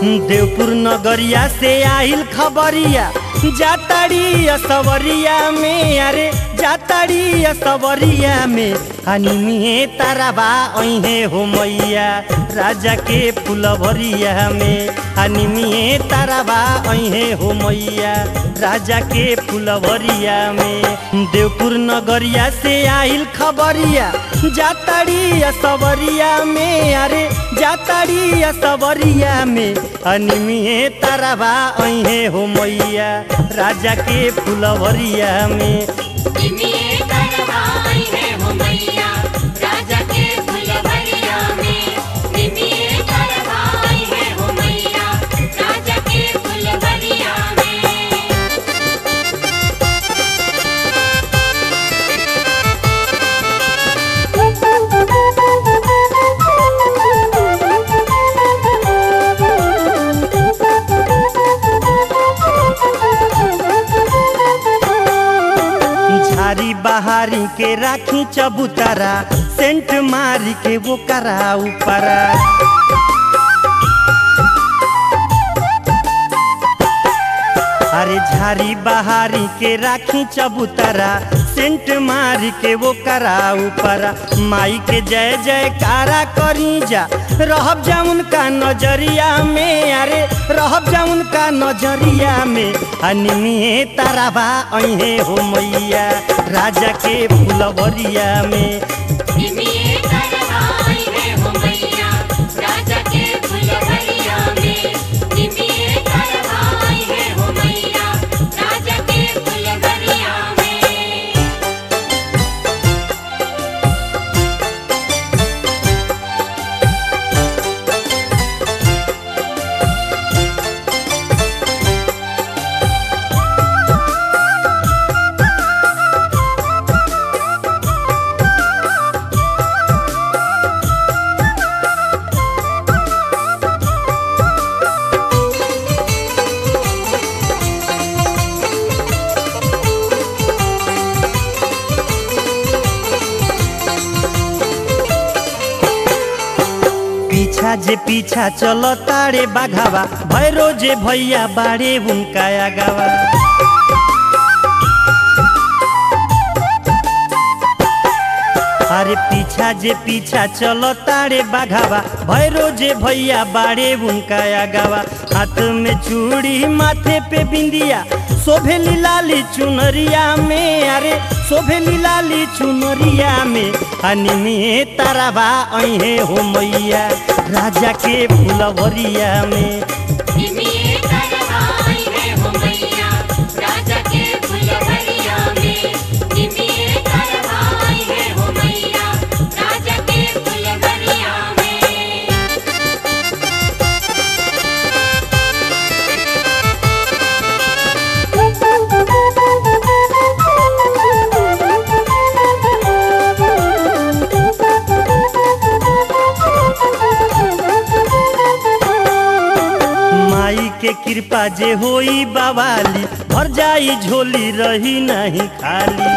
देवपुर नगरिया से आइल खबरिया जाताड़ी असवरिया में, अरे जाताड़ी असवरिया में हनीमिए ताराबा अहे हो मैया राजा के फुलवरिया में, हनीमिए ताराबा अहे हो मैया राजा के फुलवरिया में। देवपुर नगरिया से आइल खबरिया जाताड़ी असवरिया में, अरे जाताड़ी असवरिया में हनीमिए ताराबा अहे हो मैया राजा के फुलवरिया में। झारी बहारी के राखी चबूतरा सेंट मारी के वो करा ऊपरा, अरे झारी बहारी के राखी चबूतरा सेंट मारी के वो करा ऊपरा। माई के जय जयकारा करी जा रहब जा उनका नजरिया में, अरे रहब जा उनका नजरिया में हनीमिए ताराबा अहे हो मैया राजा के फुलवरिया में। पीछा जे पीछा चलो तारे बाघावा भैरो जे भैया बाड़े उनका आगावा, अरे पीछा जे पीछा चलो तारे बाघावा भैरो जे भैया बाड़े उनका आगावा। हाथ में चूड़ी माथे पे बिंदिया शोभेली लाली चुनरिया में, अरे शोभेली लाली चुनरिया में हनीमिए ताराबा अहे हो मैया राजा के फुलवरिया में। माई के कृपा जे होई बावाली भर जाई झोली रही नहीं खाली,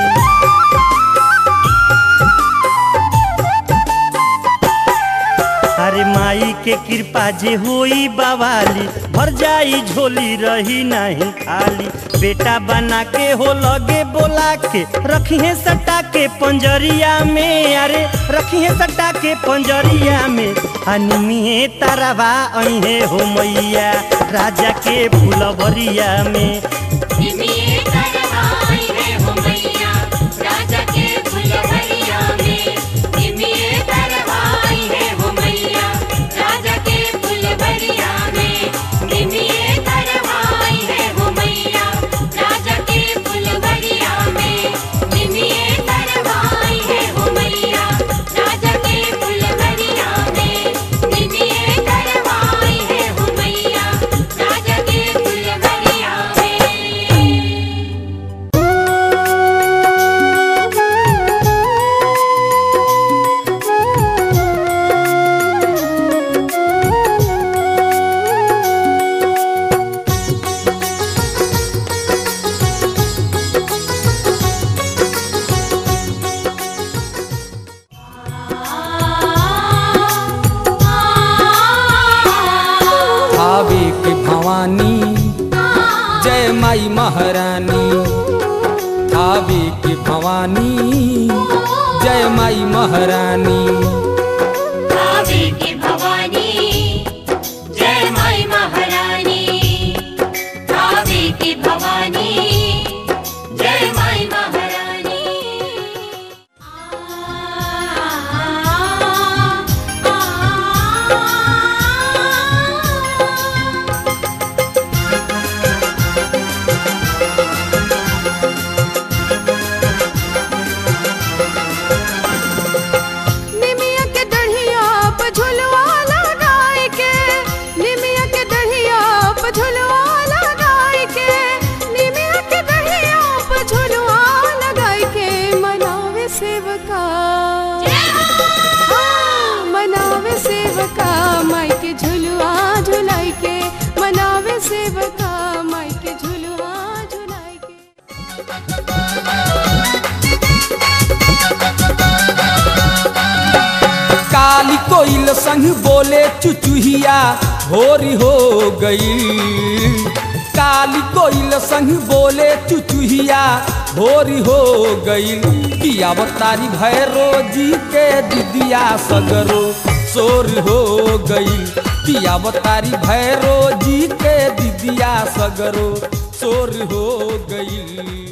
अरे माई के कृपा जे होई बावाली भर जाई झोली रही नहीं खाली। बेटा बना के हो लगे बोला के रखिए सटा के पंजरिया में, अरे रखिए सटा के पंजरिया में हनीमिए ताराबा अहे हो मैया राजा के फुलवरिया में। के भवानी जय माई महारानी, थावे के भवानी जय माई महारानी। थावे के भवानी जय माई महारानी, थावे के भवानी जय माई महारानी। निमिया के दढ़िया पे झुलवा लगाए के, निमिया के दढ़िया पे झुलवा लगाए के, निमिया के दढ़िया पे झुलवा लगाए के मनावे सेवका, हाँ, मनावे सेवका माई के झुलवा झुलाई के, मनावे सेवका माई के झुलवा झुलाई के। काली कोइल संग बोले चुचुहिया भोरी हो गई, काली कोइल संग बोले चुचुहिया भोरी हो गई। किया अवतारी भैरो जी के दिदिया सगरो शोर हो गई, किया अवतारी भैरो जी के दिदिया सगरो शोर हो गई।